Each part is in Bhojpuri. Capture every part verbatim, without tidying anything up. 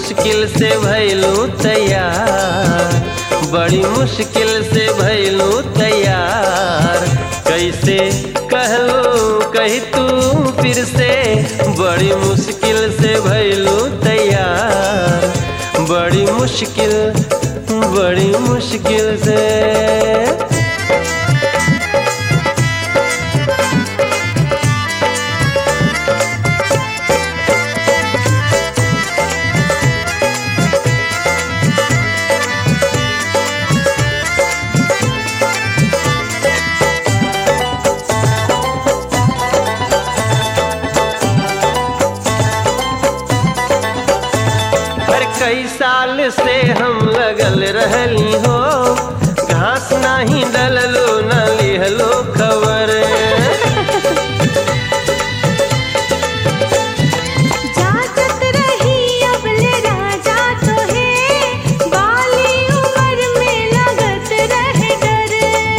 मुश्किल से भइलू तैयार, बड़ी मुश्किल से भइलू तैयार। कैसे कहलू कही तू फिर से, बड़ी मुश्किल से भइलू तैयार, बड़ी मुश्किल बड़ी मुश्किल से। कई साल से हम लगल रहली हो, घास नाही डललो न लिहलो खबर। जाचत रही अबले राजा तो है, बाली उम्र में लगत रहे डर।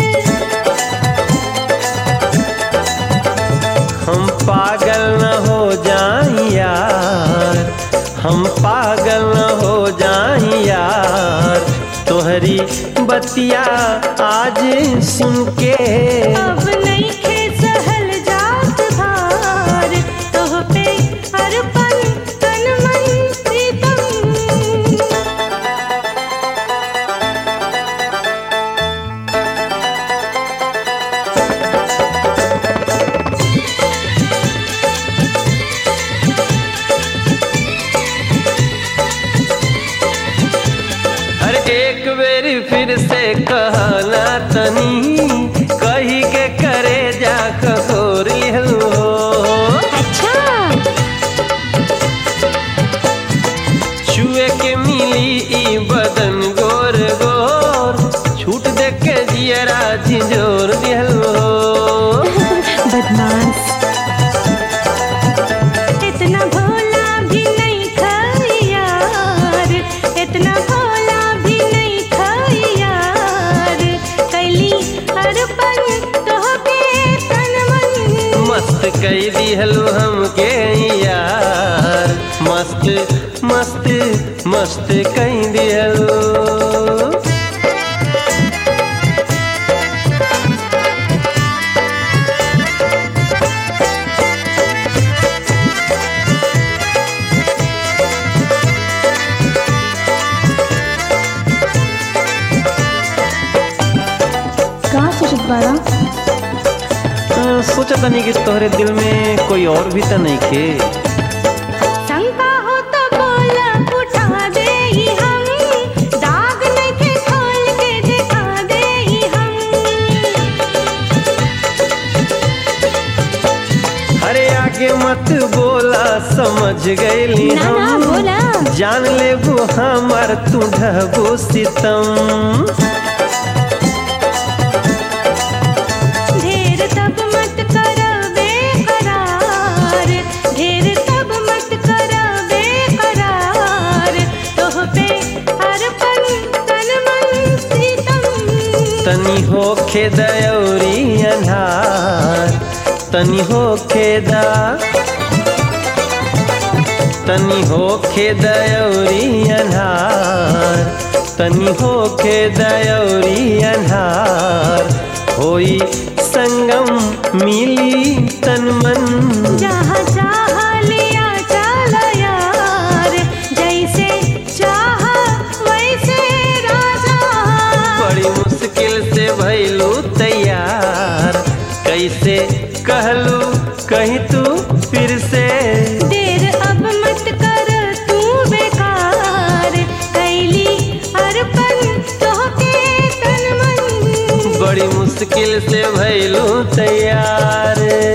हम पागल न हो जाएं यार, हम पागल न हो जाएं यार, तोहरी बतिया आज सुन के। अब नहीं खे सहल जात भार, तोह पे अर्पण तन मन प्रीतम। एक बेरी फिर से कहना तनी, कही के करे जा कहोर लिहलो। अच्छा छुए के मिली ई बदन गोर गोर, छूट दे के जियरा झिझोर दिहलो। बदमाश इतना भोला भी नहीं था यार, इतना भोला भी नहीं था यार। कैली अर्पण तोहके तन मन, मस्त कई दिहलो हमके यार, मस्त मस्त मस्त कई दिहलो। का सोचत बाड़ा? सोचा तनी कि तोहरे दिल में कोई और भी तो नहीं खे। शंका हो तो बोला उठा दे ही हम, दाग नहीं के खोल के दिखा दे ही हम। अरे आगे मत बोला समझ गईली ना ना हम, बोला। जान ले वो हमार तू ढबू सितम। ढेर तब मत करो बेकरार, ढेर तब मत करो बेकरार, तोह पे अर्पण तन मन प्रीतम। तनी हो खेदयौरी अन्हार, तनी हो खेदा, तनी हो खेदयौरी अन्हार, तनी हो खेदयौरी अन्हार। होई संगम मिली तन मन, जहाँ चाह लिया चला यार, जैसे चाह वैसे राजा। बड़ी मुश्किल से भइलू तैयार, कैसे कहलू कहीं तू फिर से। देर अब मत कर तू बेकार, कैली अर्पण तोहके तन मन। बड़ी मुश्किल से भइलू तैयार।